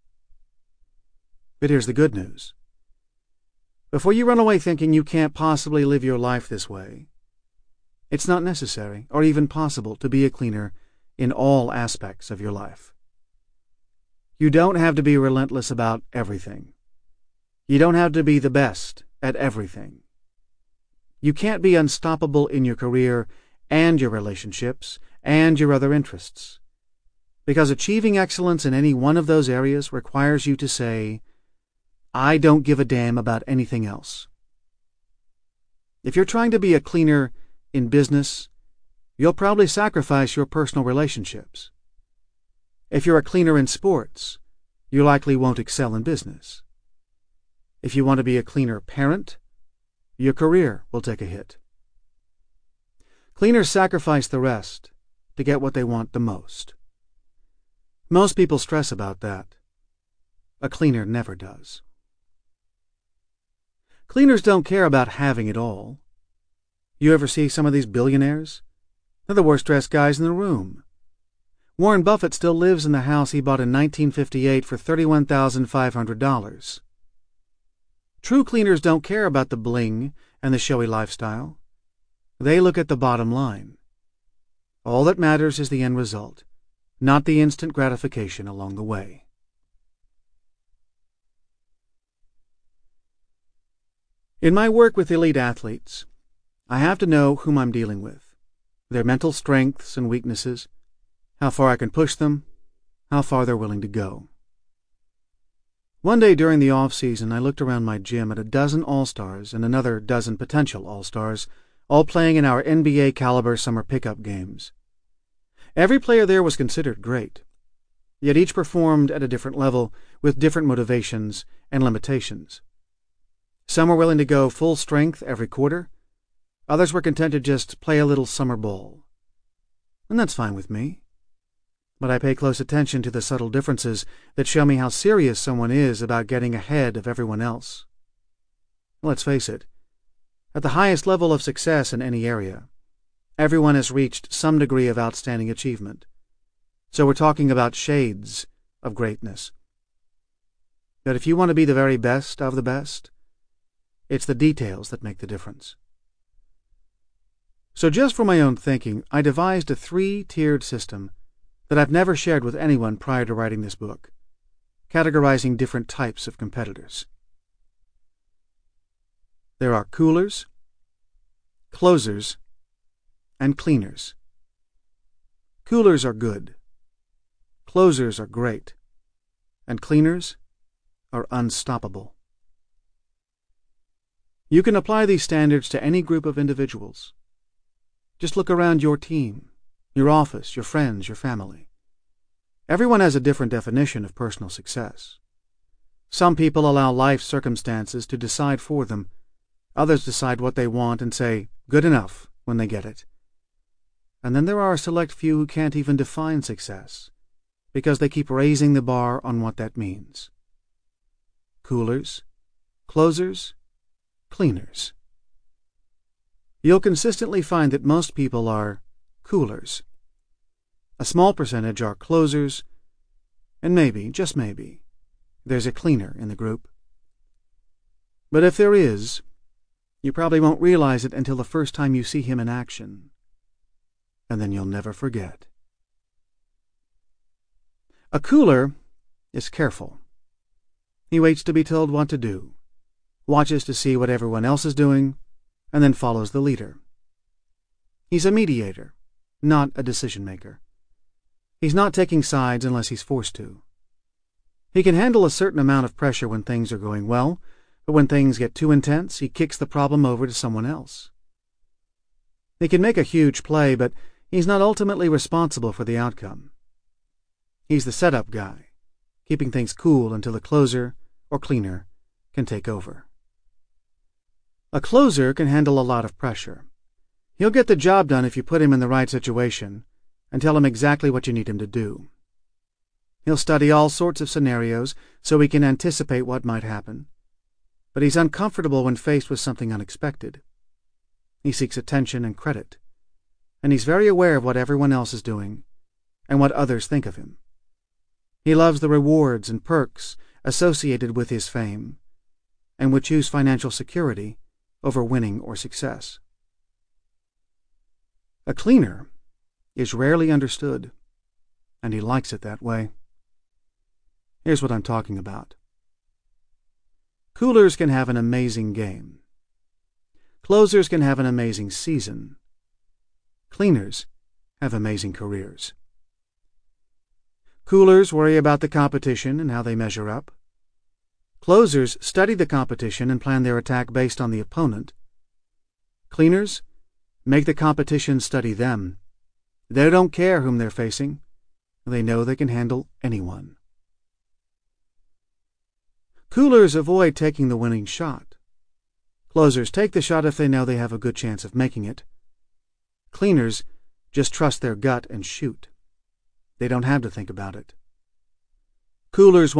But here's the good news. Before you run away thinking you can't possibly live your life this way, it's not necessary or even possible to be a cleaner in all aspects of your life. You don't have to be relentless about everything. You don't have to be the best at everything. You can't be unstoppable in your career and your relationships and your other interests, because achieving excellence in any one of those areas requires you to say, "I don't give a damn about anything else." If you're trying to be a cleaner in business, you'll probably sacrifice your personal relationships. If you're a cleaner in sports, you likely won't excel in business. If you want to be a cleaner parent, your career will take a hit. Cleaners sacrifice the rest to get what they want the most. Most people stress about that. A cleaner never does. Cleaners don't care about having it all. You ever see some of these billionaires? They're the worst-dressed guys in the room. Warren Buffett still lives in the house he bought in 1958 for $31,500. True cleaners don't care about the bling and the showy lifestyle. They look at the bottom line. All that matters is the end result, not the instant gratification along the way. In my work with elite athletes, I have to know whom I'm dealing with, their mental strengths and weaknesses, how far I can push them, how far they're willing to go. One day during the off-season, I looked around my gym at a dozen All-Stars and another dozen potential All-Stars, all playing in our NBA-caliber summer pickup games. Every player there was considered great, yet each performed at a different level with different motivations and limitations. Some were willing to go full strength every quarter. Others were content to just play a little summer ball. And that's fine with me. But I pay close attention to the subtle differences that show me how serious someone is about getting ahead of everyone else. Let's face it, at the highest level of success in any area, everyone has reached some degree of outstanding achievement. So we're talking about shades of greatness. But if you want to be the very best of the best, it's the details that make the difference. So just for my own thinking, I devised a 3-tiered system that I've never shared with anyone prior to writing this book, categorizing different types of competitors. There are coolers, closers, and cleaners. Coolers are good, closers are great, and cleaners are unstoppable. You can apply these standards to any group of individuals. Just look around your team, your office, your friends, your family. Everyone has a different definition of personal success. Some people allow life circumstances to decide for them. Others decide what they want and say, "Good enough," when they get it. And then there are a select few who can't even define success, because they keep raising the bar on what that means. Coolers, closers, cleaners. You'll consistently find that most people are coolers. A small percentage are closers, and maybe, just maybe, there's a cleaner in the group. But if there is, you probably won't realize it until the first time you see him in action, and then you'll never forget. A cooler is careful. He waits to be told what to do, watches to see what everyone else is doing, and then follows the leader. He's a mediator, not a decision-maker. He's not taking sides unless he's forced to. He can handle a certain amount of pressure when things are going well, but when things get too intense, he kicks the problem over to someone else. He can make a huge play, but he's not ultimately responsible for the outcome. He's the setup guy, keeping things cool until the closer or cleaner can take over. A closer can handle a lot of pressure. He'll get the job done if you put him in the right situation and tell him exactly what you need him to do. He'll study all sorts of scenarios so he can anticipate what might happen, but he's uncomfortable when faced with something unexpected. He seeks attention and credit, and he's very aware of what everyone else is doing and what others think of him. He loves the rewards and perks associated with his fame, and would choose financial security over winning or success. A cleaner is rarely understood, and he likes it that way. Here's what I'm talking about. Coolers can have an amazing game. Closers can have an amazing season. Cleaners have amazing careers. Coolers worry about the competition and how they measure up. Closers study the competition and plan their attack based on the opponent. Cleaners make the competition study them. They don't care whom they're facing. They know they can handle anyone. Coolers avoid taking the winning shot. Closers take the shot if they know they have a good chance of making it. Cleaners just trust their gut and shoot. They don't have to think about it. Coolers